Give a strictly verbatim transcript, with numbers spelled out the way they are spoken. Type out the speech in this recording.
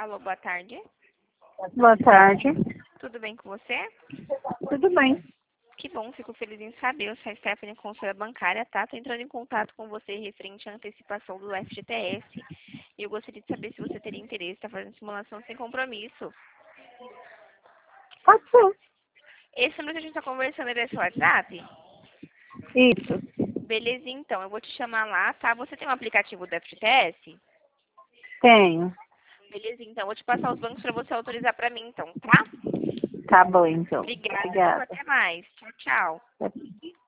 Alô, boa tarde. Boa tarde. Tudo bem com você? Tudo bem. Que bom, fico feliz em saber. Eu sou a Stephanie, consultora bancária, tá? Tô entrando em contato com você referente à antecipação do F G T S. E eu gostaria de saber se você teria interesse em estar fazendo simulação sem compromisso. Pode ser. Esse número que a gente está conversando é desse WhatsApp? Isso. Beleza, então. Eu vou te chamar lá, tá? Você tem um aplicativo do F G T S? Tenho. Beleza, então. Eu vou te passar os bancos para você autorizar para mim, então, tá? Tá bom, então. Obrigada, viu? Obrigada. Até mais. Tchau, tchau.